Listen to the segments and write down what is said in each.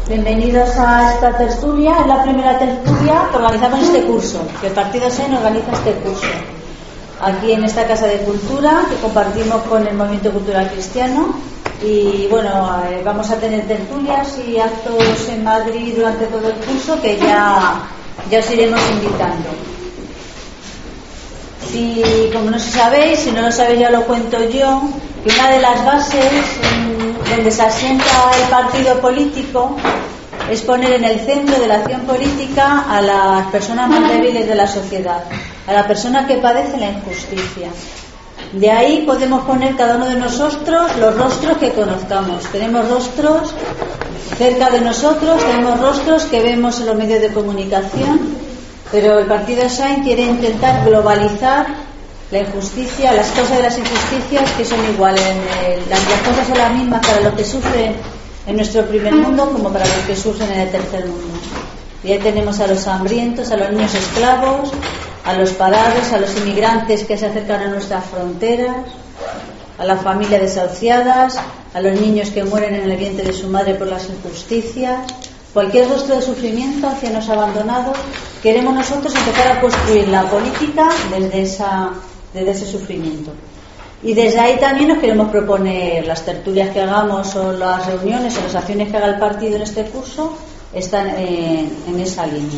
Bienvenidos a esta tertulia. Es la primera tertulia que organizamos este curso, que el Partido SEN organiza este curso aquí en esta Casa de Cultura que compartimos con el Movimiento Cultural Cristiano. Y bueno, vamos a tener tertulias y actos en Madrid durante todo el curso que ya os iremos invitando. Si, como no sabéis, si no lo sabéis ya lo cuento yo, que una de las bases donde se asienta el partido político es poner en el centro de la acción política a las personas más débiles de la sociedad, a la persona que padece la injusticia. De ahí podemos poner cada uno de nosotros los rostros que conozcamos. Tenemos rostros cerca de nosotros, tenemos rostros que vemos en los medios de comunicación, pero el partido SAIN quiere intentar globalizar la injusticia, las causas de las injusticias que son iguales. Las cosas son las mismas para los que sufren en nuestro primer mundo como para los que sufren en el tercer mundo. Y ahí tenemos a los hambrientos, a los niños esclavos, a los parados, a los inmigrantes que se acercan a nuestras fronteras, a las familias desahuciadas, a los niños que mueren en el vientre de su madre por las injusticias. Cualquier rostro de sufrimiento hacia los abandonados, queremos nosotros empezar a construir la política desde ese sufrimiento. Y desde ahí también nos queremos proponer las tertulias que hagamos o las reuniones o las acciones que haga el partido en este curso, están en esa línea.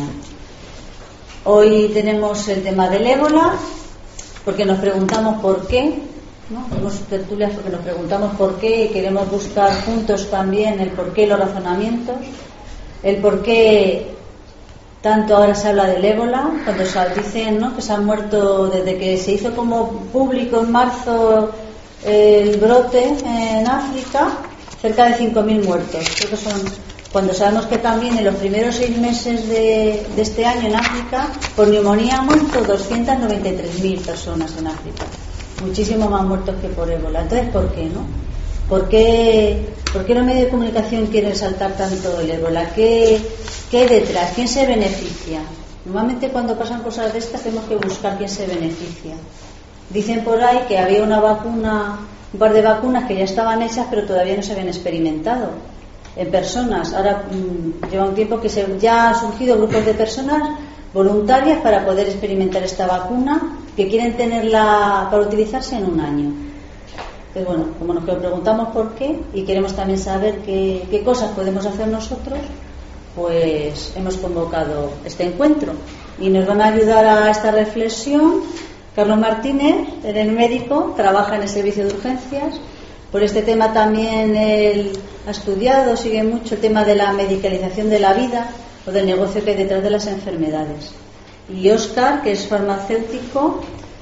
Hoy tenemos el tema del ébola, porque nos preguntamos por qué, ¿no? Tenemos tertulias porque nos preguntamos por qué y queremos buscar juntos también el por qué y los razonamientos. El por qué tanto ahora se habla del ébola, cuando se dicen, ¿no?, que se han muerto desde que se hizo como público en marzo el brote en África, cerca de 5.000 muertos. Creo que son, cuando sabemos que también en los primeros 6 meses de este año en África, por neumonía han muerto 293.000 personas en África. Muchísimo más muertos que por ébola. Entonces, ¿por qué, no? ¿Por qué los medios de comunicación quieren saltar tanto el ébola? ¿Qué hay detrás? ¿Quién se beneficia? Normalmente cuando pasan cosas de estas tenemos que buscar quién se beneficia. Dicen por ahí que había una vacuna, un par de vacunas que ya estaban hechas pero todavía no se habían experimentado en personas. Ahora lleva un tiempo que ya han surgido grupos de personas voluntarias para poder experimentar esta vacuna que quieren tenerla para utilizarse en un año. Entonces, bueno, como nos preguntamos por qué y queremos también saber qué cosas podemos hacer nosotros, pues hemos convocado este encuentro y nos van a ayudar a esta reflexión Carlos Martínez, él es médico, trabaja en el servicio de urgencias. Por este tema también él ha estudiado, sigue mucho el tema de la medicalización de la vida o del negocio que hay detrás de las enfermedades. Y Óscar, que es farmacéutico,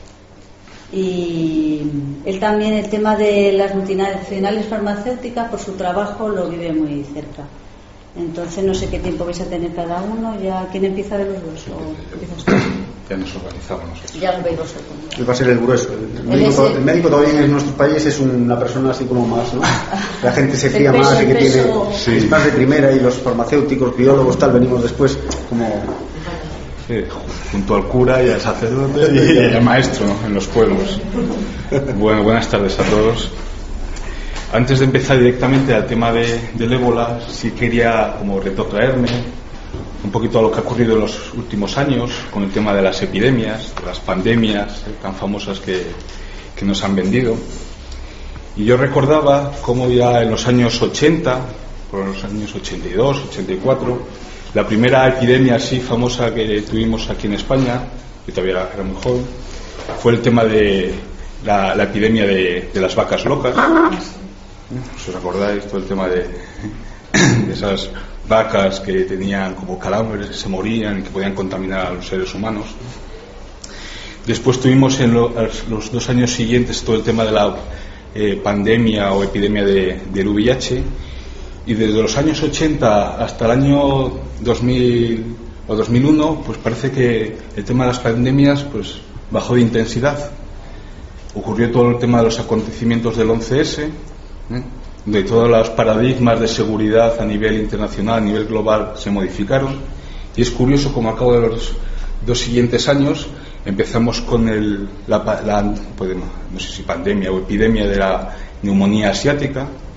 y él también el tema de las multinacionales farmacéuticas por su trabajo lo vive muy cerca. Entonces no sé qué tiempo vais a tener cada uno. Ya, ¿quién empieza de los dos? ¿O empiezas tú? Ya nos organizamos nosotros. Ya lo veis vosotros. Él va a ser el grueso. El médico todavía en nuestro país es una persona así como más, ¿no? La gente se fía más de que tiene es más de primera, y los farmacéuticos, biólogos, tal, venimos después como... Sí, junto al cura y al sacerdote y al maestro, ¿no?, en los pueblos. Bueno, buenas tardes a todos. Antes de empezar directamente al tema del ébola, sí quería como retrotraerme un poquito a lo que ha ocurrido en los últimos años con el tema de las epidemias, de las pandemias tan famosas que nos han vendido. Y yo recordaba cómo ya en los años 80, por los años 82, 84, la primera epidemia así famosa que tuvimos aquí en España, que todavía era muy joven, fue el tema de la epidemia de las vacas locas. ¿Os acordáis? Todo el tema de esas vacas que tenían como calambres, que se morían y que podían contaminar a los seres humanos. Después tuvimos en los 2 años siguientes todo el tema de la pandemia o epidemia del VIH. Y desde los años 80 hasta el año 2000 o 2001, pues parece que el tema de las pandemias pues bajó de intensidad. Ocurrió todo el tema de los acontecimientos del 11S, donde todos los paradigmas de seguridad a nivel internacional, a nivel global, se modificaron. Y es curioso como al cabo de los 2 siguientes años empezamos con no sé si pandemia o epidemia de la neumonía asiática,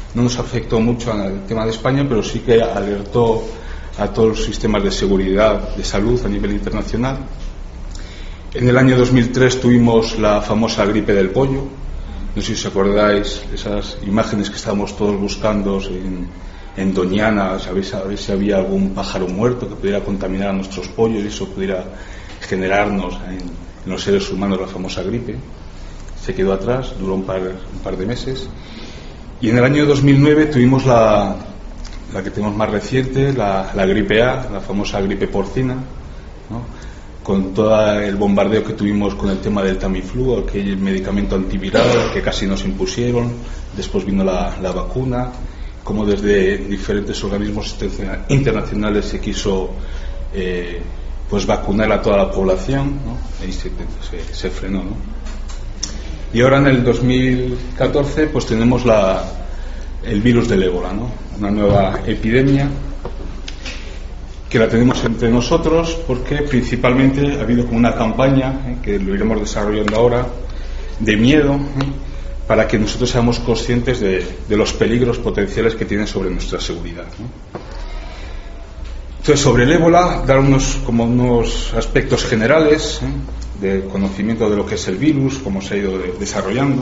no nos afectó mucho al tema de España, pero sí que alertó a todos los sistemas de seguridad, de salud a nivel internacional. En el año 2003 tuvimos la famosa gripe del pollo. No sé si os acordáis esas imágenes que estábamos todos buscando en Doñana, a ver si había algún pájaro muerto que pudiera contaminar a nuestros pollos y eso pudiera generarnos en los seres humanos la famosa gripe. Se quedó atrás, duró un par de meses. Y en el año 2009 tuvimos la que tenemos más reciente, la gripe A, la famosa gripe porcina, ¿no? Con todo el bombardeo que tuvimos con el tema del Tamiflu, aquel medicamento antiviral que casi nos impusieron. Después vino la vacuna, como desde diferentes organismos internacionales se quiso pues vacunar a toda la población, ¿no? Ahí se frenó, ¿no? Y ahora en el 2014 pues tenemos el virus del ébola, ¿no? Una nueva epidemia que la tenemos entre nosotros porque principalmente ha habido como una campaña, que lo iremos desarrollando ahora, de miedo, para que nosotros seamos conscientes de los peligros potenciales que tiene sobre nuestra seguridad, ¿no? Entonces, sobre el ébola, dar unos aspectos generales, de conocimiento de lo que es el virus, cómo se ha ido desarrollando.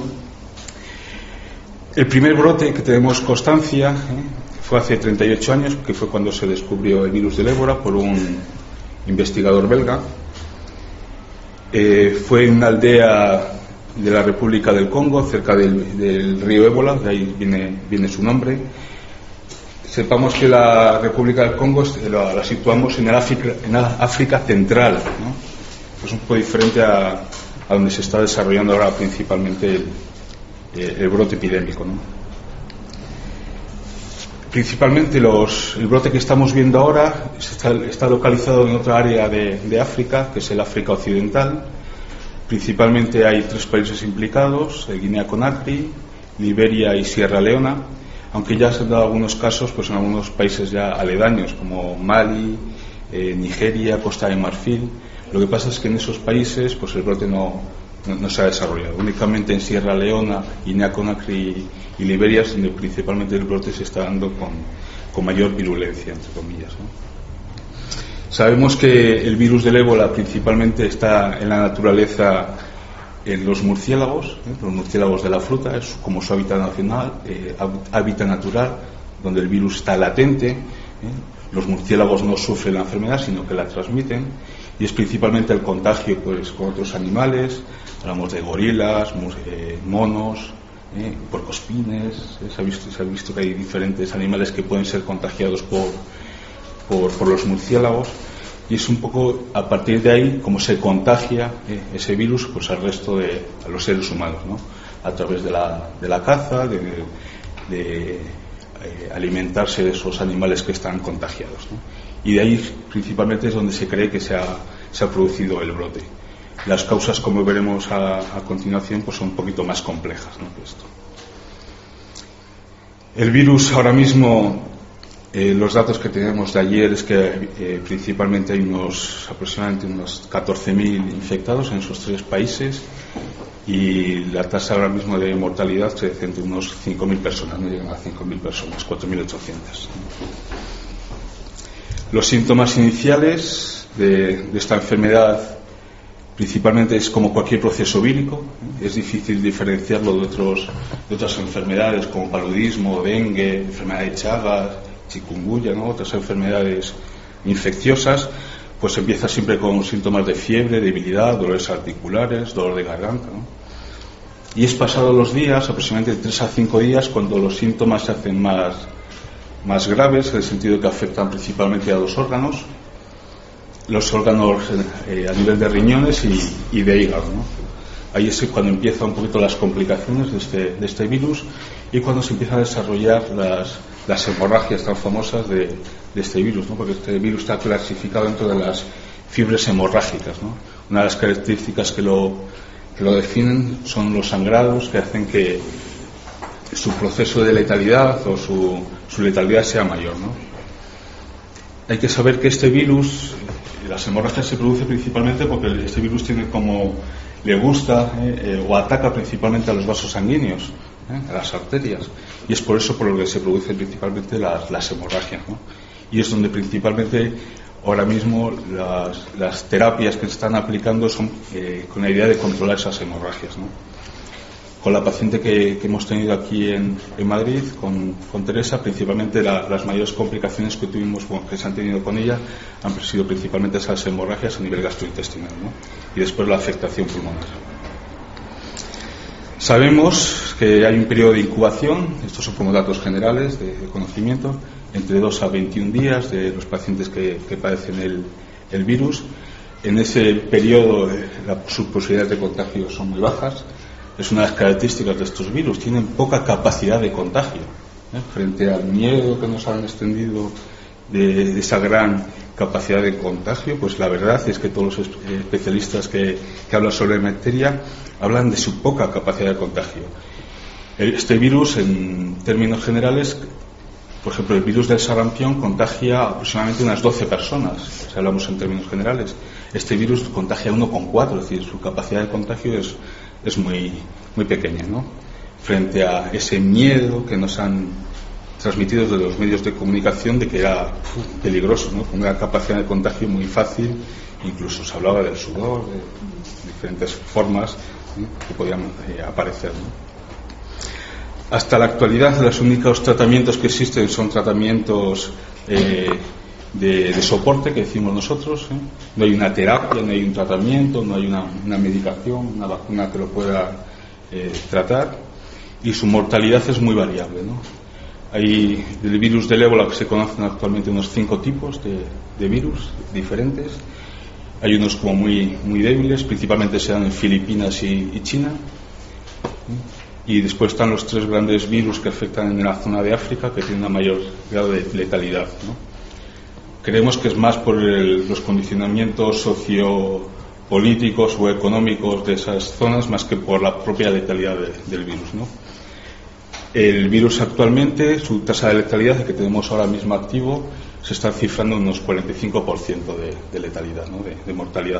El primer brote que tenemos constancia fue hace 38 años, que fue cuando se descubrió el virus del ébola por un investigador belga. Fue en una aldea de la República del Congo, cerca del río Ébola, de ahí viene su nombre. Sepamos que la República del Congo la situamos en el África central, ¿no? Es un poco diferente a donde se está desarrollando ahora principalmente el brote epidémico, ¿no? Principalmente el brote que estamos viendo ahora está localizado en otra área de África, que es el África Occidental. Principalmente hay 3 países implicados: Guinea-Conakry, Liberia y Sierra Leona, aunque ya se han dado algunos casos pues en algunos países ya aledaños como Mali, Nigeria, Costa de Marfil. Lo que pasa es que en esos países pues el brote no se ha desarrollado. Únicamente en Sierra Leona, Guinea-Conakry y Liberia es donde principalmente el brote se está dando con mayor virulencia, entre comillas, ¿no? Sabemos que el virus del ébola principalmente está en la naturaleza, en los murciélagos de la fruta, es como su hábitat natural, donde el virus está latente. Los murciélagos no sufren la enfermedad, sino que la transmiten, y es principalmente el contagio pues con otros animales. Hablamos de gorilas, monos, puercoespines. Se ha visto que hay diferentes animales que pueden ser contagiados por los murciélagos, y es un poco a partir de ahí como se contagia ese virus pues al resto de los seres humanos, ¿no? A través de la caza, de alimentarse de esos animales que están contagiados, ¿no? Y de ahí principalmente es donde se cree que se ha producido el brote. Las causas, como veremos a continuación, pues son un poquito más complejas, ¿no?, que esto. El virus ahora mismo, los datos que tenemos de ayer es que principalmente hay aproximadamente unos 14.000 infectados en esos 3 países, y la tasa ahora mismo de mortalidad se dice entre unos 5.000 personas, no llegan a 5.000 personas, 4.800. Los síntomas iniciales de esta enfermedad principalmente es como cualquier proceso vírico. Es difícil diferenciarlo de otras enfermedades como paludismo, dengue, enfermedad de Chagas, chikungunya, ¿no?, otras enfermedades infecciosas. Pues empieza siempre con síntomas de fiebre, debilidad, dolores articulares, dolor de garganta, ¿no? Y es pasado los días, aproximadamente 3 a 5 días, cuando los síntomas se hacen más graves, en el sentido que afectan principalmente a 2 órganos. Los órganos a nivel de riñones y de hígado, ¿no? Ahí es cuando empiezan un poquito las complicaciones de este virus, y cuando se empiezan a desarrollar las hemorragias tan famosas de este virus, ¿no? Porque este virus está clasificado dentro de las fiebres hemorrágicas, ¿no? Una de las características que lo definen son los sangrados, que hacen que su proceso de letalidad o su letalidad sea mayor, ¿no? Hay que saber que este virus, las hemorragias se producen principalmente porque este virus tiene le gusta o ataca principalmente a los vasos sanguíneos, a las arterias, y es por eso por lo que se producen principalmente las hemorragias, ¿no? Y es donde principalmente ahora mismo las terapias que se están aplicando son con la idea de controlar esas hemorragias, ¿no? Con la paciente que hemos tenido aquí en Madrid, con Teresa, principalmente las mayores complicaciones que tuvimos, que se han tenido con ella, han sido principalmente esas hemorragias a nivel gastrointestinal, ¿no? Y después la afectación pulmonar. Sabemos que hay un periodo de incubación, estos son como datos generales de conocimiento, entre 2 a 21 días de los pacientes que padecen el virus. En ese periodo sus posibilidades de contagio son muy bajas. Es una de las características de estos virus, tienen poca capacidad de contagio, frente al miedo que nos han extendido de esa gran capacidad de contagio. Pues la verdad es que todos los especialistas que hablan sobre la materia hablan de su poca capacidad de contagio. Este virus, en términos generales, por ejemplo, el virus del sarampión contagia aproximadamente unas 12 personas, si hablamos en términos generales. Este virus contagia 1,4, es decir, su capacidad de contagio es muy, muy pequeña, ¿no? Frente a ese miedo que nos han transmitido desde los medios de comunicación de que era peligroso, ¿no? Con una capacidad de contagio muy fácil, incluso se hablaba del sudor, de diferentes formas, ¿no?, que podían aparecer, ¿no? Hasta la actualidad, los únicos tratamientos que existen son tratamientos de soporte, que decimos nosotros, ¿eh? No hay una terapia, no hay un tratamiento, no hay una medicación, una vacuna que lo pueda tratar, y su mortalidad es muy variable, ¿no? Hay del virus del ébola, que se conocen actualmente unos 5 tipos de virus diferentes. Hay unos como muy, muy débiles, principalmente se dan en Filipinas y China. Y después están los 3 grandes virus que afectan en la zona de África, que tienen un mayor grado de letalidad, ¿no? Creemos que es más por los condicionamientos sociopolíticos o económicos de esas zonas, más que por la propia letalidad del virus, ¿no? El virus actualmente, su tasa de letalidad, que tenemos ahora mismo activo, se está cifrando en unos 45% de letalidad, ¿no?, de mortalidad.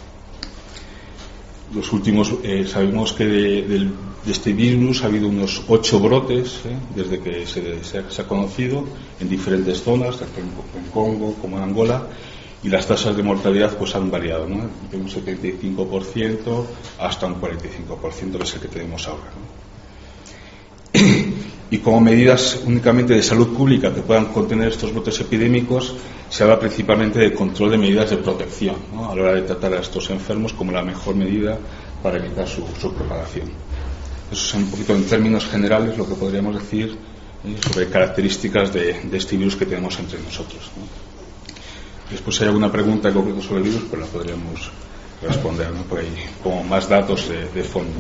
Los últimos, sabemos que de este virus ha habido unos 8 brotes, desde que se ha conocido, en diferentes zonas, tanto en Congo como en Angola, y las tasas de mortalidad pues han variado, ¿no?, de un 75% hasta un 45%, que es el que tenemos ahora, ¿no? Y como medidas únicamente de salud pública que puedan contener estos brotes epidémicos, se habla principalmente de control de medidas de protección, ¿no?, a la hora de tratar a estos enfermos como la mejor medida para evitar su propagación. Eso es un poquito en términos generales lo que podríamos decir sobre características de este virus que tenemos entre nosotros, ¿no? Después, si hay alguna pregunta en concreto sobre el virus, pues la podríamos responder, ¿no?, por ahí, como más datos de fondo.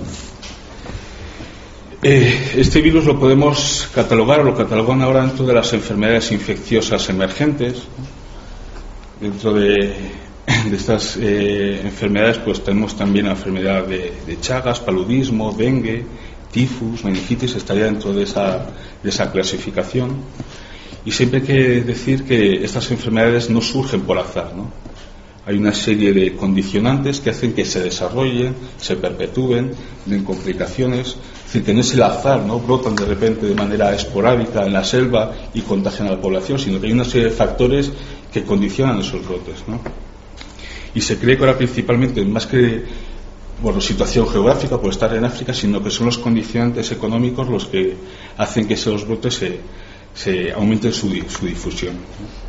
Este virus lo podemos catalogar, o lo catalogan ahora dentro de las enfermedades infecciosas emergentes, ¿no? Dentro de estas enfermedades pues tenemos también la enfermedad de Chagas, paludismo, dengue, tifus, meningitis, estaría dentro de esa clasificación. Y siempre hay que decir que estas enfermedades no surgen por azar, ¿no? Hay una serie de condicionantes que hacen que se desarrollen, se perpetúen, den complicaciones. Es decir, que no es el azar, ¿no?, brotan de repente de manera esporádica en la selva y contagian a la población, sino que hay una serie de factores que condicionan esos brotes, ¿no? Y se cree que ahora principalmente, más que situación geográfica por estar en África, sino que son los condicionantes económicos los que hacen que esos brotes se aumenten su difusión, ¿no?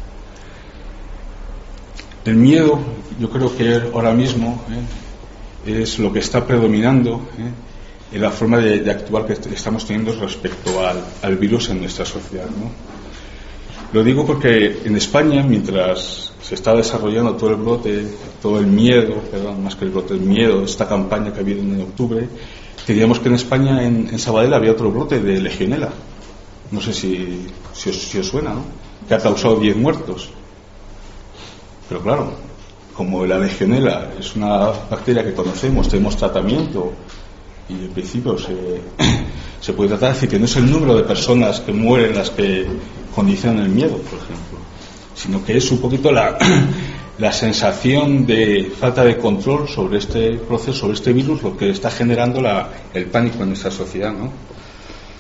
El miedo, yo creo que ahora mismo es lo que está predominando en la forma de actuar que estamos teniendo respecto al virus en nuestra sociedad, ¿no? Lo digo porque en España, mientras se está desarrollando todo el brote, todo el miedo, más que el brote, el miedo, esta campaña que ha habido en octubre, teníamos que en España, en Sabadell, había otro brote de legionela. No sé si os suena, ¿no?, que ha causado 10 muertos. Pero claro, como la legionela es una bacteria que conocemos, tenemos tratamiento y en principio se puede tratar, es decir, que no es el número de personas que mueren las que condicionan el miedo, por ejemplo, sino que es un poquito la sensación de falta de control sobre este proceso, sobre este virus, lo que está generando el pánico en nuestra sociedad, ¿no?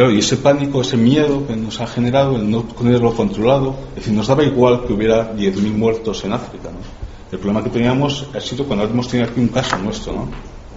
Claro, y ese pánico, ese miedo que nos ha generado el no tenerlo controlado, es decir, nos daba igual que hubiera 10.000 muertos en África, ¿no? El problema que teníamos ha sido cuando hemos tenido aquí un caso nuestro, ¿no?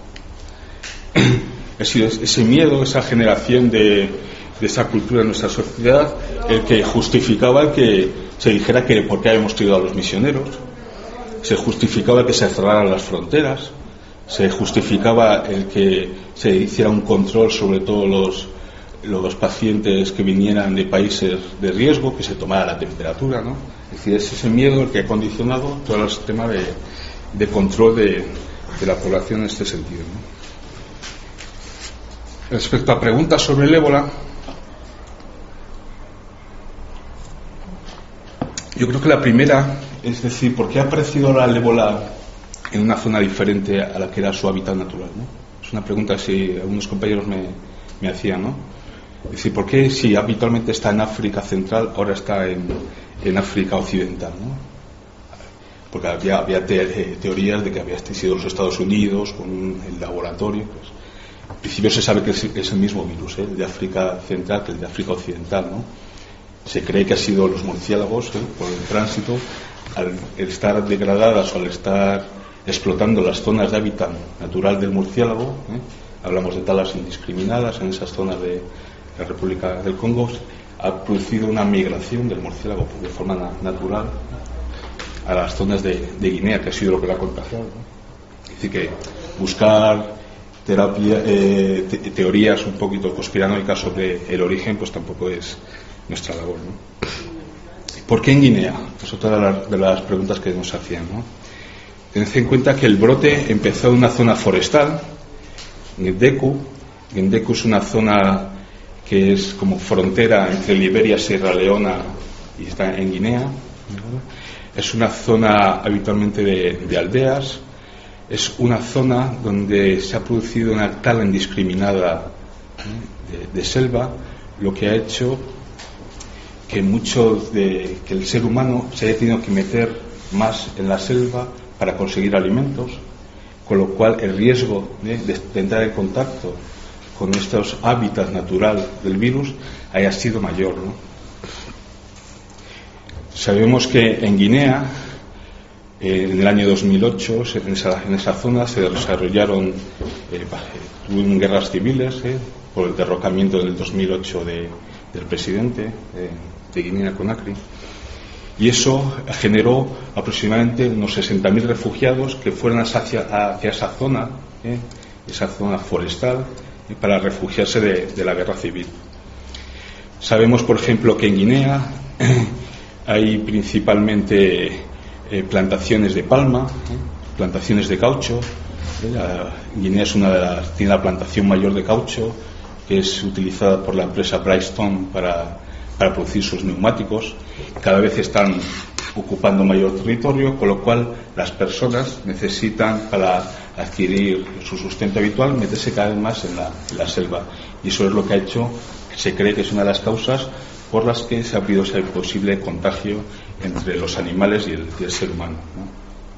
Ha sido ese miedo, esa generación de esa cultura en nuestra sociedad, el que justificaba el que se dijera que por qué habíamos traído a los misioneros, se justificaba que se cerraran las fronteras, se justificaba el que se hiciera un control sobre todos los pacientes que vinieran de países de riesgo, que se tomara la temperatura, ¿no? Es decir, es ese miedo el que ha condicionado todo el sistema de control de la población en este sentido, ¿no? Respecto a preguntas sobre el ébola, yo creo que la primera, es decir, ¿por qué ha aparecido ahora el ébola en una zona diferente a la que era su hábitat natural, ¿no? Es una pregunta que algunos compañeros me hacían, ¿no? Es decir, ¿por qué si habitualmente está en África Central, ahora está en África Occidental, ¿no? Porque había teorías de que había sido los Estados Unidos con el laboratorio, pues. En principio se sabe que es el mismo virus, el de África Central que el de África Occidental, ¿no? Se cree que ha sido los murciélagos, por el tránsito, al estar degradadas o al estar explotando las zonas de hábitat natural del murciélago, hablamos de talas indiscriminadas en esas zonas de la República del Congo, ha producido una migración del murciélago de forma natural a las zonas de Guinea, que ha sido lo que lo ha contagiado, ¿no? Es decir, que buscar teorías un poquito conspiranoicas sobre el origen, pues tampoco es nuestra labor, ¿no? ¿Por qué en Guinea? Es otra de las preguntas que nos hacían, ¿no? Tened en cuenta que el brote empezó en una zona forestal, Gendeku. Gendeku es una zona que es como frontera entre Liberia, Sierra Leona y está en Guinea, ¿no? Es una zona habitualmente de aldeas. Es una zona donde se ha producido una tala indiscriminada de selva, lo que ha hecho que que el ser humano se haya tenido que meter más en la selva para conseguir alimentos, con lo cual el riesgo de entrar en contacto con estos hábitats naturales del virus haya sido mayor, ¿no? Sabemos que en Guinea, en el año 2008, en esa zona se desarrollaron guerras civiles por el derrocamiento en el 2008 del presidente de Guinea-Conakry, y eso generó aproximadamente unos 60.000 refugiados que fueron hacia esa zona forestal, para refugiarse de la guerra civil. Sabemos, por ejemplo, que en Guinea hay principalmente plantaciones de palma, plantaciones de caucho. Guinea tiene la plantación mayor de caucho, que es utilizada por la empresa Bridgestone para producir sus neumáticos. Cada vez están ocupando mayor territorio, con lo cual las personas necesitan, para adquirir su sustento habitual, meterse cada vez más en la selva, y eso es lo que ha hecho, se cree que es una de las causas por las que se ha podido ser posible contagio entre los animales y el ser humano, ¿no?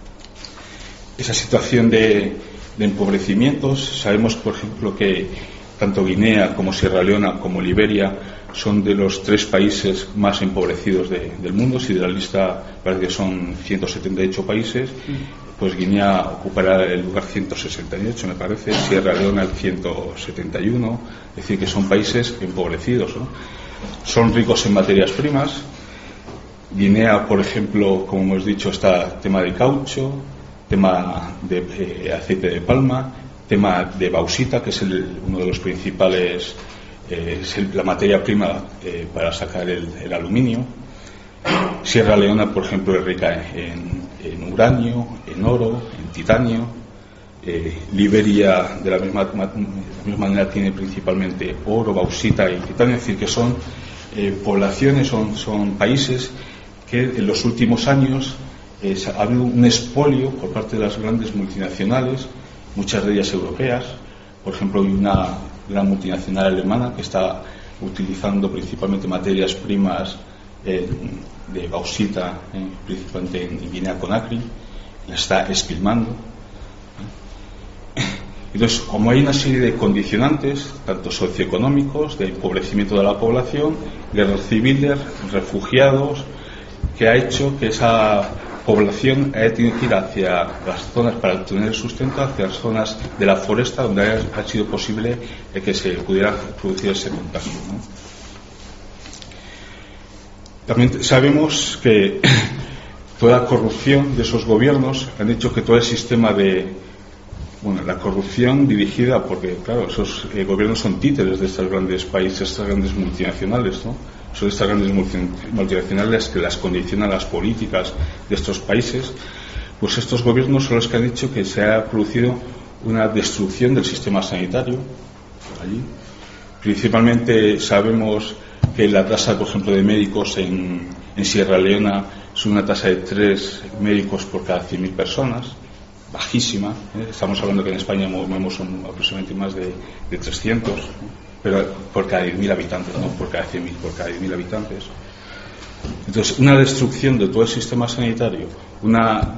Esa situación de empobrecimientos, sabemos, por ejemplo, que tanto Guinea como Sierra Leona como Liberia son de los 3 países más empobrecidos del mundo. Si de la lista parece que son 178 países, pues Guinea ocupará el lugar 168, me parece, Sierra Leona el 171, es decir, que son países empobrecidos, ¿no? Son ricos en materias primas. Guinea, por ejemplo, como hemos dicho, está tema de caucho, tema de aceite de palma, tema de bauxita, que es uno de los principales, la materia prima para sacar el aluminio. Sierra Leona, por ejemplo, es rica en uranio, en oro, en titanio. Liberia, de la misma manera, tiene principalmente oro, bauxita y titanio. Es decir, que son poblaciones, son países que en los últimos años ha habido un expolio por parte de las grandes multinacionales, muchas de ellas europeas. Por ejemplo, hay una gran multinacional alemana que está utilizando principalmente materias primas de bauxita, principalmente en Guinea-Conakry, la está esquilmando. Entonces, como hay una serie de condicionantes, tanto socioeconómicos, de empobrecimiento de la población, guerras civiles, refugiados, que ha hecho que esa población haya tenido que ir hacia las zonas para obtener el sustento, hacia las zonas de la foresta donde ha sido posible que se pudiera producir ese contagio, ¿no? También sabemos que toda la corrupción de esos gobiernos han hecho que todo el sistema la corrupción dirigida, porque claro, esos gobiernos son títeres de estos grandes países, estas grandes multinacionales, ¿no? Son estas grandes multinacionales que las condicionan las políticas de estos países. Pues estos gobiernos son los que han hecho que se ha producido una destrucción del sistema sanitario allí. Principalmente sabemos que la tasa, por ejemplo, de médicos en Sierra Leona es una tasa de 3 médicos por cada 100.000 personas, bajísima, ¿eh? Estamos hablando que en España son aproximadamente más de 300, ¿no? Pero por cada 10.000 habitantes, no por cada 100.000, por cada 10.000 habitantes. Entonces, una destrucción de todo el sistema sanitario, una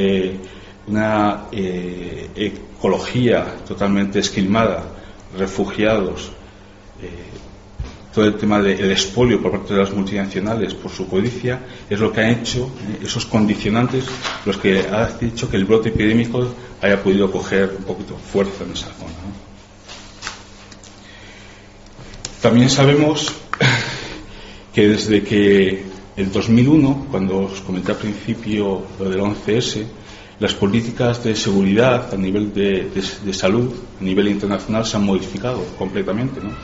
ecología totalmente esquilmada, refugiados, todo el tema del expolio por parte de las multinacionales por su codicia, es lo que ha hecho, esos condicionantes, los que ha hecho que el brote epidémico haya podido coger un poquito fuerza en esa zona, ¿no? También sabemos que desde que el 2001, cuando os comenté al principio lo del 11S, las políticas de seguridad a nivel de salud, a nivel internacional, se han modificado completamente, ¿no?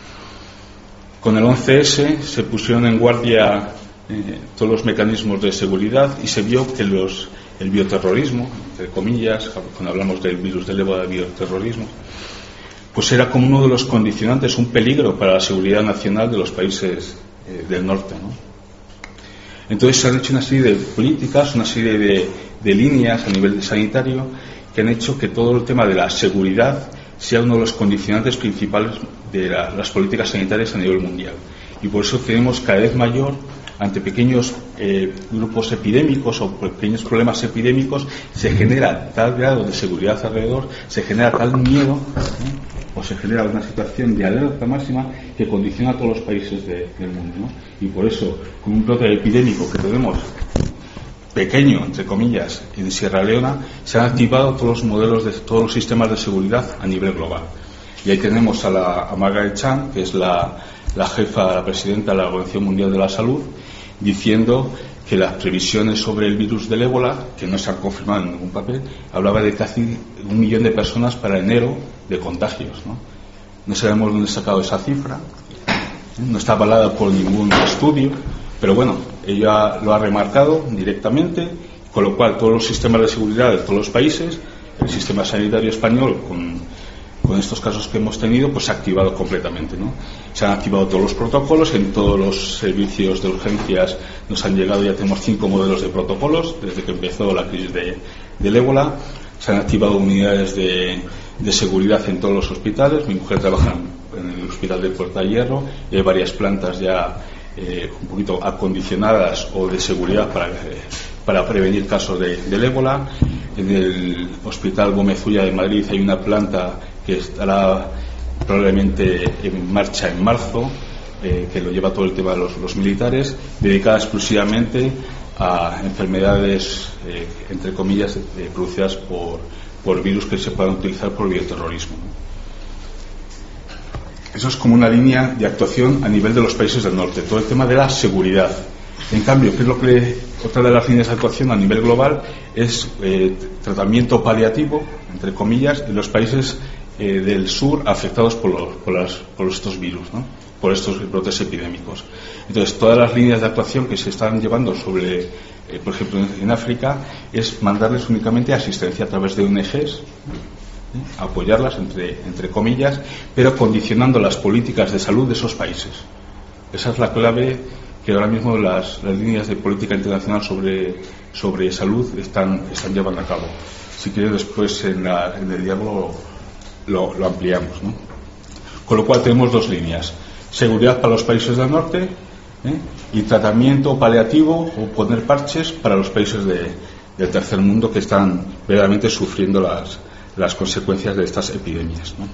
Con el 11S se pusieron en guardia todos los mecanismos de seguridad y se vio que el bioterrorismo, entre comillas, cuando hablamos del virus del ébola, del bioterrorismo, pues era como uno de los condicionantes, un peligro para la seguridad nacional de los países del norte, ¿no? Entonces se han hecho una serie de políticas, una serie de líneas a nivel sanitario que han hecho que todo el tema de la seguridad sea uno de los condicionantes principales de las políticas sanitarias a nivel mundial. Y por eso tenemos cada vez mayor, ante pequeños grupos epidémicos o pequeños problemas epidémicos, se genera tal grado de seguridad alrededor, se genera tal miedo, o se genera una situación de alerta máxima que condiciona a todos los países del mundo, ¿no? Y por eso, con un brote epidémico que tenemos pequeño, entre comillas, en Sierra Leona, se han activado todos los modelos de todos los sistemas de seguridad a nivel global. Y ahí tenemos a Margaret Chan, que es la jefa, la presidenta de la Organización Mundial de la Salud, diciendo que las previsiones sobre el virus del ébola, que no se han confirmado en ningún papel, hablaba de casi 1 millón de personas para enero de contagios, ¿no? No sabemos dónde ha sacado esa cifra, no está avalada por ningún estudio, pero bueno, ella lo ha remarcado directamente, con lo cual todos los sistemas de seguridad de todos los países, el sistema sanitario español con estos casos que hemos tenido, pues se ha activado completamente, ¿no? Se han activado todos los protocolos, en todos los servicios de urgencias nos han llegado, ya tenemos 5 modelos de protocolos desde que empezó la crisis del ébola. Se han activado unidades de seguridad en todos los hospitales. Mi mujer trabaja en el hospital de Puerta de Hierro y hay varias plantas ya un poquito acondicionadas o de seguridad para prevenir casos del ébola. En el Hospital Gómez Ulla de Madrid hay una planta que estará probablemente en marcha en marzo, que lo lleva todo el tema de los militares, dedicada exclusivamente a enfermedades, entre comillas, producidas por virus que se puedan utilizar por bioterrorismo. Eso es como una línea de actuación a nivel de los países del norte, todo el tema de la seguridad. En cambio, ¿qué es lo que otra de las líneas de actuación a nivel global? Es tratamiento paliativo, entre comillas, en los países del sur afectados por estos virus, ¿no? Por estos brotes epidémicos. Entonces, todas las líneas de actuación que se están llevando sobre, por ejemplo, en África, es mandarles únicamente asistencia a través de ONGs, apoyarlas, entre comillas, pero condicionando las políticas de salud de esos países. Esa es la clave que ahora mismo las líneas de política internacional sobre salud están llevando a cabo. Si quieres, después en el diálogo lo ampliamos, ¿no? Con lo cual tenemos 2 líneas: seguridad para los países del norte, y tratamiento paliativo o poner parches para los países del tercer mundo que están verdaderamente sufriendo las las consecuencias de estas epidemias, ¿no?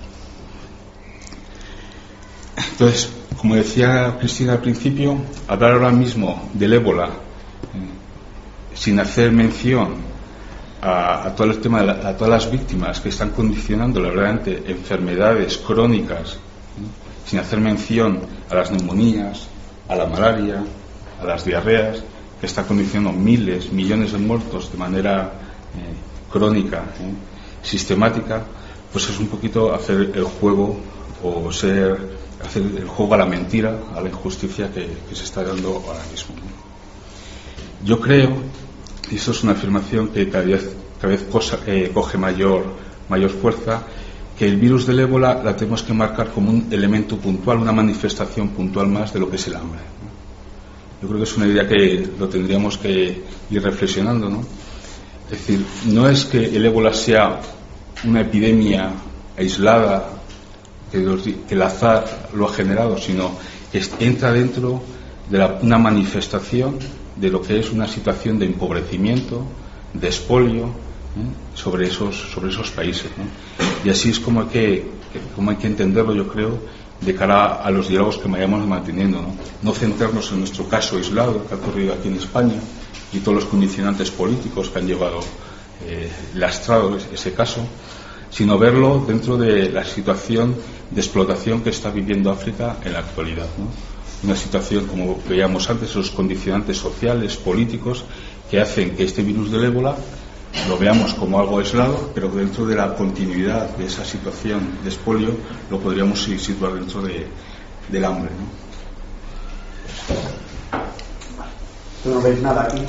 Entonces, como decía Cristina al principio, hablar ahora mismo del ébola sin hacer mención a todo el tema a todas las víctimas que están condicionando verdaderamente enfermedades crónicas, sin hacer mención a las neumonías, a la malaria, a las diarreas, que están condicionando miles, millones de muertos de manera crónica, sistemática, pues es un poquito hacer el juego o hacer el juego a la mentira, a la injusticia que se está dando ahora mismo, ¿no? Yo creo, y eso es una afirmación que cada vez coge mayor fuerza, que el virus del ébola la tenemos que marcar como un elemento puntual, una manifestación puntual más de lo que es el hambre, ¿no? Yo creo que es una idea que lo tendríamos que ir reflexionando, ¿no? Es decir, no es que el ébola sea una epidemia aislada, que el azar lo ha generado, sino que entra dentro de una manifestación de lo que es una situación de empobrecimiento, de expolio, sobre esos países, ¿no? Y así es como hay que entenderlo, yo creo, de cara a los diálogos que vayamos manteniendo, ¿no? No centrarnos en nuestro caso aislado que ha ocurrido aquí en España y todos los condicionantes políticos que han llevado lastrado ese caso, sino verlo dentro de la situación de explotación que está viviendo África en la actualidad, ¿no? Una situación, como veíamos antes, los condicionantes sociales, políticos, que hacen que este virus del ébola lo veamos como algo aislado, pero dentro de la continuidad de esa situación de expolio lo podríamos situar dentro del hambre, ¿no? ¿Tú no veis nada aquí?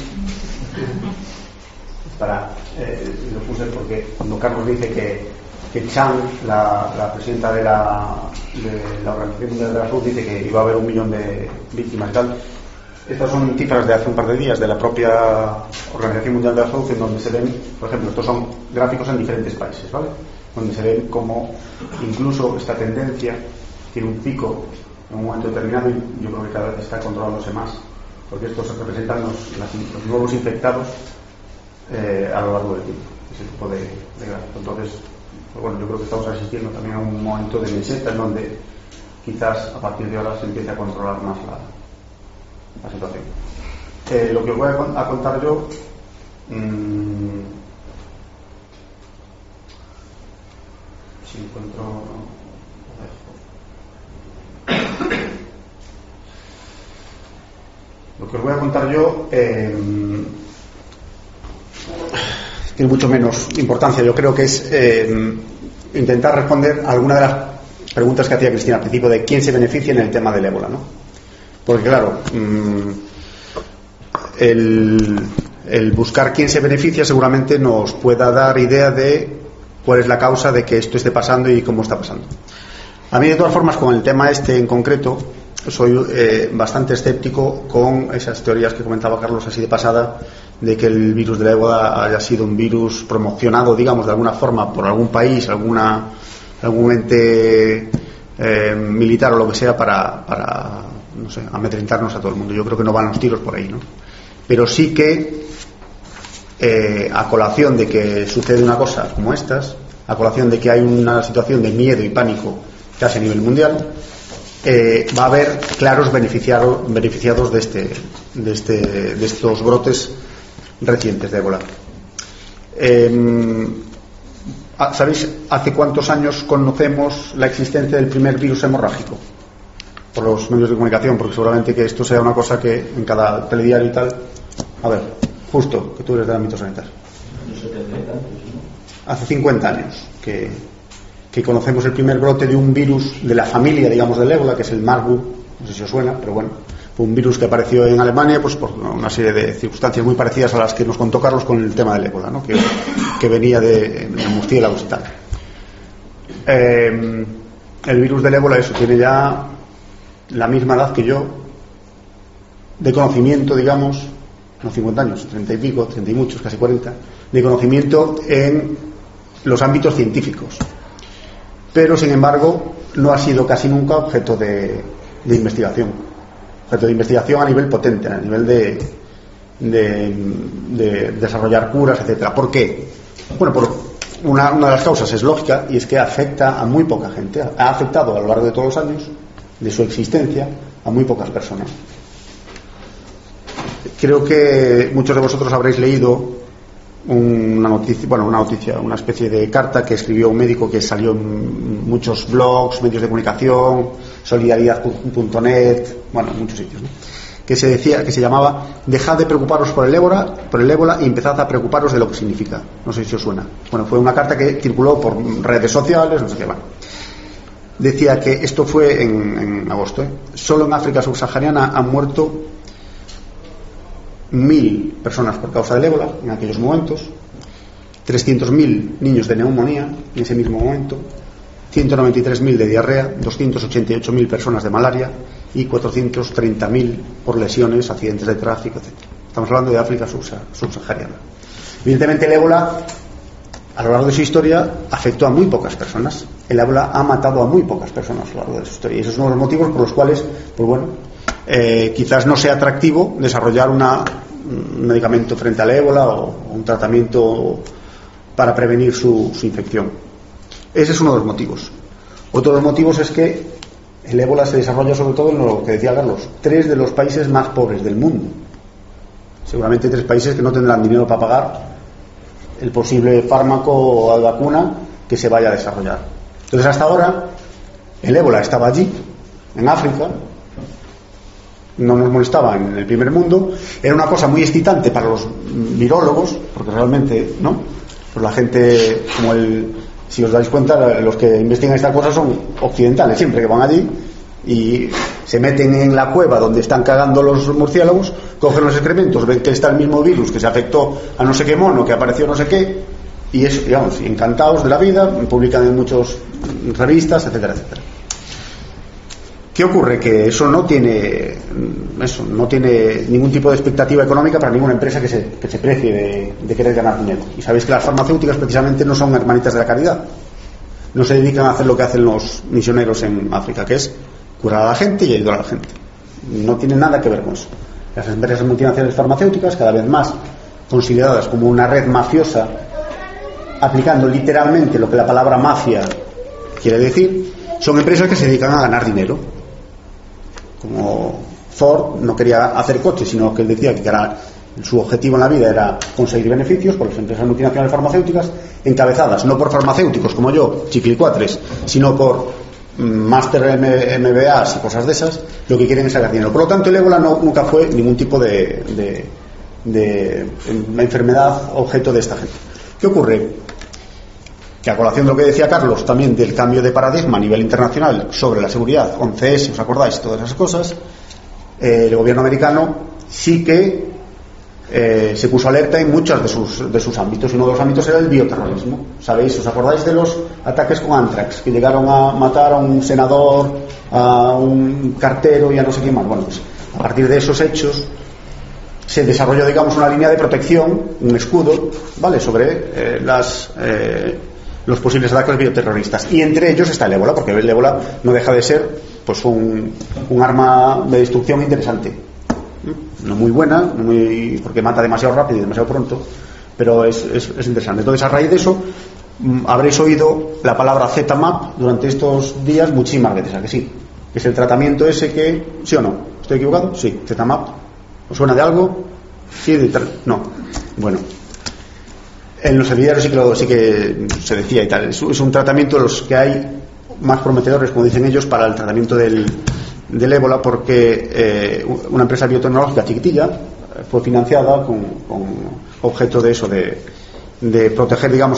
Lo puse porque cuando Carlos dice que Chan, la presidenta de la Organización Mundial de la Salud, dice que iba a haber 1 millón de víctimas y tal. Estas son cifras de hace un par de días de la propia Organización Mundial de la Salud, en donde se ven, por ejemplo, estos son gráficos en diferentes países, ¿vale? Donde se ven cómo incluso esta tendencia tiene un pico en un momento determinado y yo creo que cada vez está controlándose más, porque estos representan los nuevos infectados a lo largo del tiempo, ese tipo de gráficos. Entonces, pues bueno, yo creo que estamos asistiendo también a un momento de meseta en donde quizás a partir de ahora se empiece a controlar más la situación. Lo que os voy a contar yo, si encuentro, lo que os voy a contar yo tiene mucho menos importancia. Yo creo que es intentar responder a alguna de las preguntas que hacía Cristina al principio de quién se beneficia en el tema del ébola, ¿no? Porque claro, el buscar quién se beneficia seguramente nos pueda dar idea de cuál es la causa de que esto esté pasando y cómo está pasando. A mí, de todas formas, con el tema este en concreto, soy bastante escéptico con esas teorías que comentaba Carlos así de pasada, de que el virus de la ébola haya sido un virus promocionado, digamos, de alguna forma por algún país, algún ente militar o lo que sea para no sé, amedrentarnos a todo el mundo. Yo creo que no van los tiros por ahí, ¿no? Pero sí que a colación de que sucede una cosa como estas, a colación de que hay una situación de miedo y pánico casi a nivel mundial, va a haber claros beneficiados de estos brotes recientes de ébola. ¿Sabéis hace cuántos años conocemos la existencia del primer virus hemorrágico? Por los medios de comunicación, porque seguramente que esto sea una cosa que en cada telediario y tal. A ver, justo, que tú eres del ámbito sanitario. Hace 50 años que conocemos el primer brote de un virus de la familia, digamos, del ébola, que es el Marburg, no sé si os suena, pero bueno, fue un virus que apareció en Alemania pues por una serie de circunstancias muy parecidas a las que nos contó Carlos con el tema del ébola, ¿no? que venía de murciélagos y tal. El virus del ébola, eso, tiene ya la misma edad que yo, de conocimiento, digamos, no 50 años, 30 y pico, 30 y muchos, casi 40, de conocimiento en los ámbitos científicos. Pero, sin embargo, no ha sido casi nunca objeto de investigación. Objeto de investigación a nivel potente, a nivel de desarrollar curas, etcétera. ¿Por qué? Bueno, una de las causas es lógica, y es que afecta a muy poca gente. Ha afectado a lo largo de todos los años de su existencia a muy pocas personas. Creo que muchos de vosotros habréis leído una especie de carta que escribió un médico que salió en muchos blogs, medios de comunicación, solidaridad.net, en muchos sitios, ¿no? Que se llamaba: dejad de preocuparos por el ébola y empezad a preocuparos de lo que significa. No sé si os suena. Fue una carta que circuló por redes sociales, no sé qué. Decía que esto fue en agosto. Solo en África subsahariana han muerto 1.000 personas por causa del ébola en aquellos momentos, 300.000 niños de neumonía en ese mismo momento, 193.000 de diarrea, 288.000 personas de malaria y 430.000 por lesiones, accidentes de tráfico, etc. Estamos hablando de África subsahariana. Evidentemente el ébola, a lo largo de su historia, afectó a muy pocas personas. El ébola ha matado a muy pocas personas a lo largo de su historia, y esos son los motivos por los cuales, quizás no sea atractivo desarrollar un medicamento frente al ébola o un tratamiento para prevenir su infección. Ese es uno de los motivos. Otro de los motivos es que el ébola se desarrolla sobre todo en lo que decía Carlos, 3 de los países más pobres del mundo. Seguramente 3 países que no tendrán dinero para pagar el posible fármaco o vacuna que se vaya a desarrollar. Entonces, hasta ahora el ébola estaba allí, en África, no nos molestaba en el primer mundo, era una cosa muy excitante para los virólogos, porque realmente, ¿no? Pues la gente, si os dais cuenta, los que investigan esta cosa son occidentales, siempre que van allí y se meten en la cueva donde están cagando los murciélagos, cogen los excrementos, ven que está el mismo virus que se afectó a no sé qué mono, que apareció no sé qué, y eso, digamos, encantados de la vida, publican en muchas revistas, etcétera, etcétera. ¿Qué ocurre? Que eso no tiene ningún tipo de expectativa económica para ninguna empresa que se precie de querer ganar dinero. Y sabéis que las farmacéuticas precisamente no son hermanitas de la caridad. No se dedican a hacer lo que hacen los misioneros en África, que es curar a la gente y ayudar a la gente. No tienen nada que ver con eso. Las empresas multinacionales farmacéuticas, cada vez más consideradas como una red mafiosa, aplicando literalmente lo que la palabra mafia quiere decir, son empresas que se dedican a ganar dinero. Como Ford no quería hacer coches, sino que él decía que su objetivo en la vida era conseguir beneficios por las empresas multinacionales farmacéuticas, encabezadas no por farmacéuticos como yo, chiquilicuatres, sino por máster MBAs y cosas de esas. Lo que quieren es sacar dinero. Por lo tanto, el ébola nunca fue ningún tipo de enfermedad objeto de esta gente. ¿Qué ocurre? Que a colación de lo que decía Carlos también del cambio de paradigma a nivel internacional sobre la seguridad, 11S, ¿os acordáis? Todas esas cosas, el gobierno americano sí que se puso alerta en muchos de sus ámbitos, y uno de los ámbitos era el bioterrorismo. ¿Sabéis? ¿Os acordáis de los ataques con Anthrax, que llegaron a matar a un senador, a un cartero y a no sé quién más? Bueno, pues a partir de esos hechos se desarrolló, digamos, una línea de protección, un escudo, ¿vale?, sobre los posibles ataques bioterroristas, y entre ellos está el ébola, porque el ébola no deja de ser pues un arma de destrucción interesante, no muy buena, porque mata demasiado rápido y demasiado pronto, pero es interesante. Entonces, a raíz de eso, habréis oído la palabra ZMapp durante estos días muchísimas veces, ¿a que sí? Que es el tratamiento ese que, ¿sí o no? ¿Estoy equivocado? Sí, ZMapp. ¿Os suena de algo? Sí, no. Bueno, en los servicios sí que se decía y tal. Es un tratamiento de los que hay más prometedores, como dicen ellos, para el tratamiento del ébola, porque una empresa biotecnológica chiquitilla fue financiada con objeto de eso, de proteger, digamos,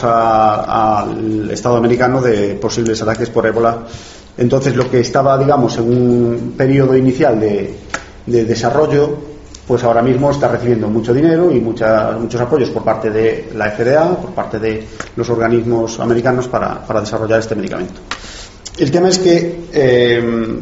al Estado americano de posibles ataques por ébola. Entonces, lo que estaba, digamos, en un periodo inicial de desarrollo, pues ahora mismo está recibiendo mucho dinero y muchos apoyos por parte de la FDA, por parte de los organismos americanos para desarrollar este medicamento. El tema es que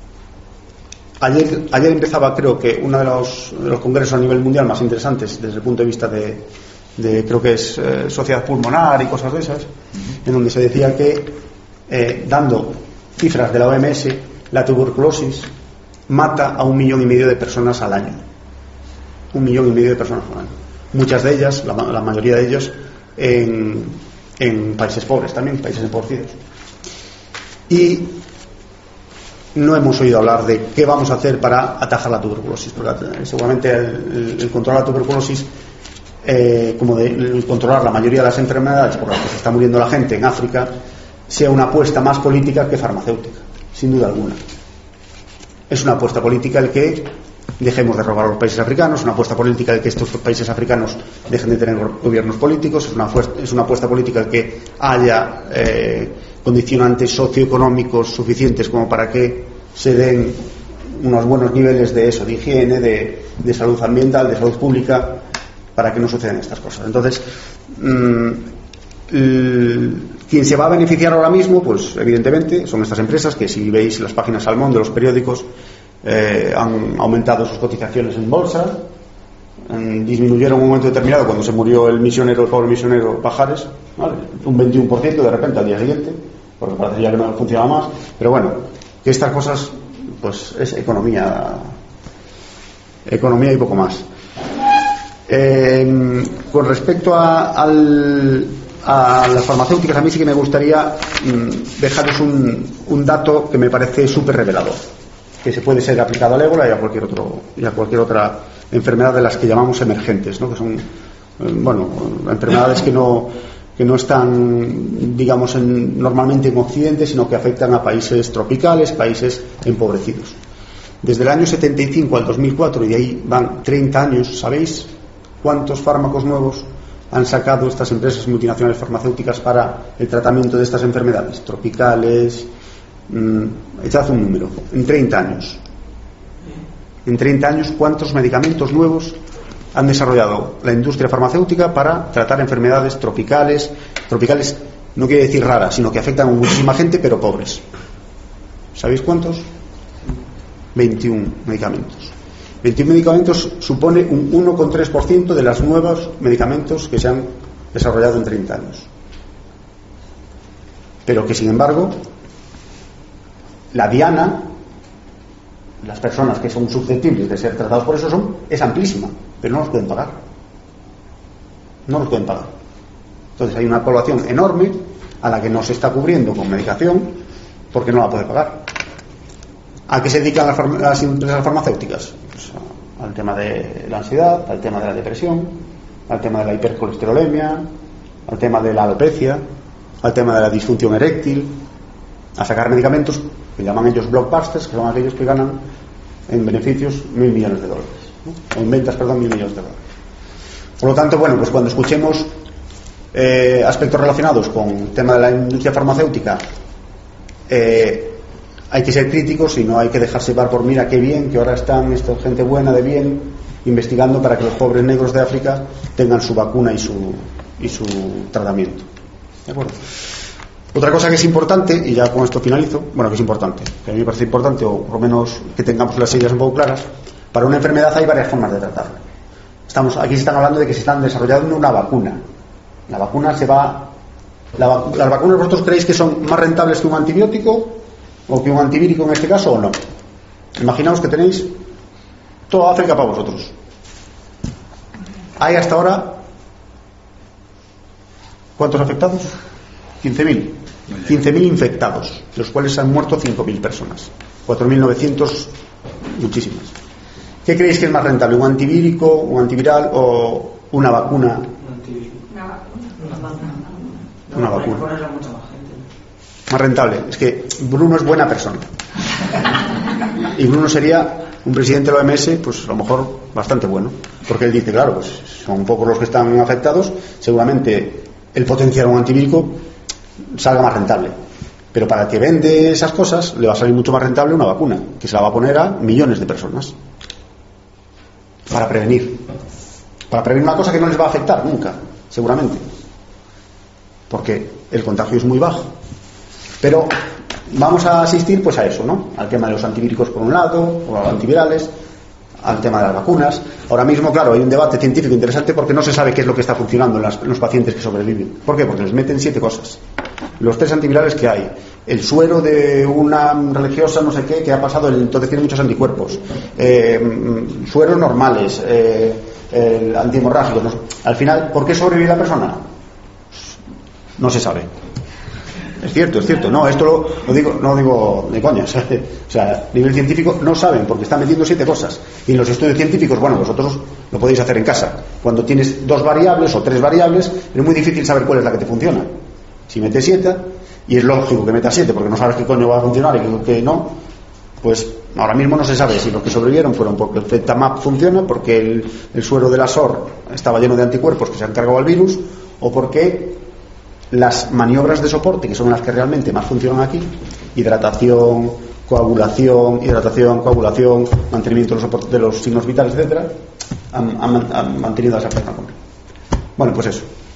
ayer empezaba, creo que uno de los congresos a nivel mundial más interesantes desde el punto de vista de creo que es sociedad pulmonar y cosas de esas, en donde se decía que dando cifras de la OMS, la tuberculosis mata a 1,5 millones de personas al año. 1,5 millones de personas al año. Muchas de ellas, la mayoría de ellos, en en países pobres también, países empobrecidos. Y no hemos oído hablar de qué vamos a hacer para atajar la tuberculosis, porque seguramente el controlar la tuberculosis, como de controlar la mayoría de las enfermedades por las que se está muriendo la gente en África, sea una apuesta más política que farmacéutica, sin duda alguna. Es una apuesta política el que dejemos de robar a los países africanos, una apuesta política el que estos países africanos dejen de tener gobiernos políticos, es una apuesta política el que haya condicionantes socioeconómicos suficientes como para que se den unos buenos niveles de eso, de higiene, de salud ambiental, de salud pública, para que no sucedan estas cosas. Entonces, quien se va a beneficiar ahora mismo, pues evidentemente son estas empresas que, si veis las páginas Salmón de los periódicos, han aumentado sus cotizaciones en bolsa, disminuyeron en un momento determinado cuando se murió el pobre misionero Pajares, ¿vale? Un 21% de repente al día siguiente, porque parecería que no funcionaba más. Pero bueno, que estas cosas pues es economía y poco más. Con respecto a las farmacéuticas, a mí sí que me gustaría dejaros un dato que me parece súper revelador, que se puede ser aplicado al ébola y a cualquier otra enfermedad de las que llamamos emergentes, ¿no? Que son enfermedades que no están, digamos, normalmente en Occidente, sino que afectan a países tropicales, países empobrecidos. Desde el año 75 al 2004, y de ahí van 30 años, ¿sabéis cuántos fármacos nuevos han sacado estas empresas multinacionales farmacéuticas para el tratamiento de estas enfermedades tropicales? Echad un número. En 30 años. En 30 años, ¿cuántos medicamentos nuevos han desarrollado la industria farmacéutica para tratar enfermedades tropicales? Tropicales no quiere decir raras, sino que afectan a muchísima gente, pero pobres. ¿Sabéis cuántos? 21 medicamentos. 21 medicamentos supone un 1,3% de los nuevos medicamentos que se han desarrollado en 30 años. Pero que, sin embargo, la diana, las personas que son susceptibles de ser tratados por eso es amplísima, pero no los pueden pagar. No los pueden pagar. Entonces hay una población enorme a la que no se está cubriendo con medicación porque no la puede pagar. ¿A qué se dedican las empresas farmacéuticas? Pues al tema de la ansiedad, al tema de la depresión, al tema de la hipercolesterolemia, al tema de la alopecia, al tema de la disfunción eréctil, a sacar medicamentos que llaman ellos blockbusters, que son aquellos que ganan en beneficios $1.000 millones, ¿no? O en ventas, $1.000 millones. Por lo tanto, bueno, pues cuando escuchemos aspectos relacionados con el tema de la industria farmacéutica, hay que ser críticos y no hay que dejarse llevar por mira qué bien, que ahora están esta gente buena de bien investigando para que los pobres negros de África tengan su vacuna y su tratamiento. ¿De acuerdo? Otra cosa que es importante, y ya con esto finalizo, que es importante, que a mí me parece importante, o por lo menos que tengamos las ideas un poco claras, para una enfermedad hay varias formas de tratarla. Aquí se están hablando de que se están desarrollando una vacuna. La vacuna ¿Las vacunas vosotros creéis que son más rentables que un antibiótico o que un antivírico en este caso o no? Imaginaos que tenéis toda África para vosotros. Hay hasta ahora ¿cuántos afectados? 15.000. 15.000 infectados, de los cuales han muerto 5.000 personas. 4.900, muchísimas. ¿Qué creéis que es más rentable? ¿Un antivírico, un antiviral o una vacuna? Una vacuna. Más rentable. Es que Bruno es buena persona. Y Bruno sería un presidente de la OMS, pues a lo mejor bastante bueno. Porque él dice, claro, pues son pocos los que están afectados, seguramente el potenciar un antivírico salga más rentable. Pero para el que vende esas cosas le va a salir mucho más rentable una vacuna, que se la va a poner a millones de personas. Para prevenir una cosa que no les va a afectar nunca, seguramente, porque el contagio es muy bajo. Pero vamos a asistir pues a eso, ¿no? Al tema de los antivíricos por un lado, o a los antivirales, al tema de las vacunas. Ahora mismo, claro, hay un debate científico interesante porque no se sabe qué es lo que está funcionando en los pacientes que sobreviven. ¿Por qué? Porque les meten 7 cosas. Los 3 antivirales que hay, el suero de una religiosa no sé qué que ha pasado, entonces tiene muchos anticuerpos, sueros normales, el antihemorrágico, ¿no? Al final, ¿por qué sobrevive la persona? no se sabe. Es cierto. No, esto no digo de coña. O sea, a nivel científico no saben porque están metiendo 7 cosas. Y en los estudios científicos, bueno, vosotros lo podéis hacer en casa. Cuando tienes 2 variables o 3 variables, es muy difícil saber cuál es la que te funciona. Si metes 7, y es lógico que metas 7 porque no sabes qué coño va a funcionar y qué no, pues ahora mismo no se sabe si los que sobrevivieron fueron porque el ZMapp funciona, porque el suero de la SOR estaba lleno de anticuerpos que se han cargado al virus, o porque las maniobras de soporte, que son las que realmente más funcionan aquí, hidratación, coagulación, mantenimiento de los signos vitales, etcétera, han mantenido a esa persona. Bueno, pues eso.